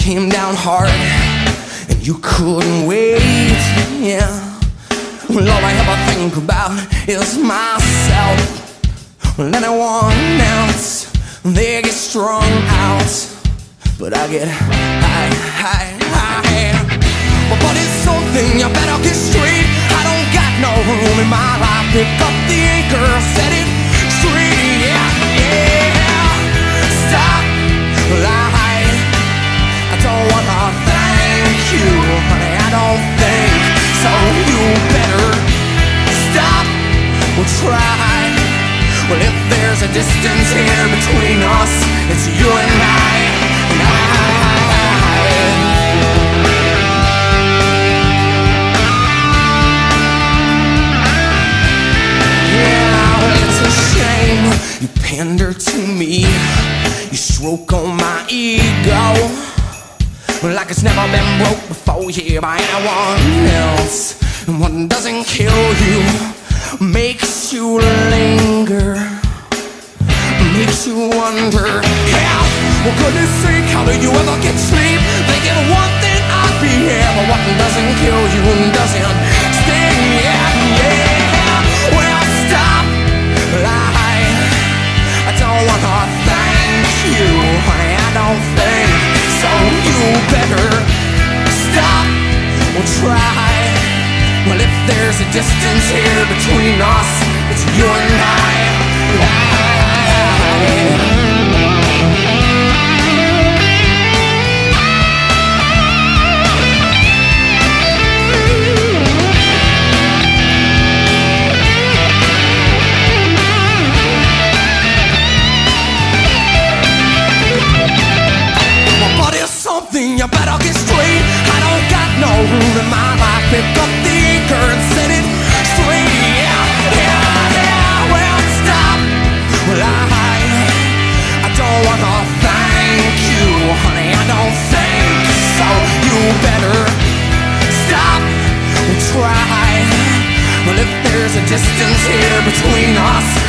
came down hard and you couldn't wait, yeah. Well, all I ever think about is myself. Well, anyone else, they get strung out, but I get high. But it's something you better get straight. I don't got no room in my life. Pick up the anchor, set it straight, yeah. Stop lying. I don't wanna thank you, honey, I don't think so. You better stop or try. Well, if there's a distance here between us, it's you and I. You pander to me, you stroke on my ego like it's never been broke before here by anyone else. And what doesn't kill you makes you linger, makes you wonder, yeah. Well, goodness sake, how do you ever get sleep? Thinking one thing I'd be here, but what doesn't kill you doesn't sting, yeah. Well, stop lying. I don't wanna thank you, honey, I don't think so. You better stop or try. Well, if there's a distance here between us, it's you and I. You better get straight. I don't got no room in my life. Pick up the anchor and set it straight, yeah. Well, stop lying. I don't wanna thank you, honey, I don't think so. You better stop and try. Well, if there's a distance here between us,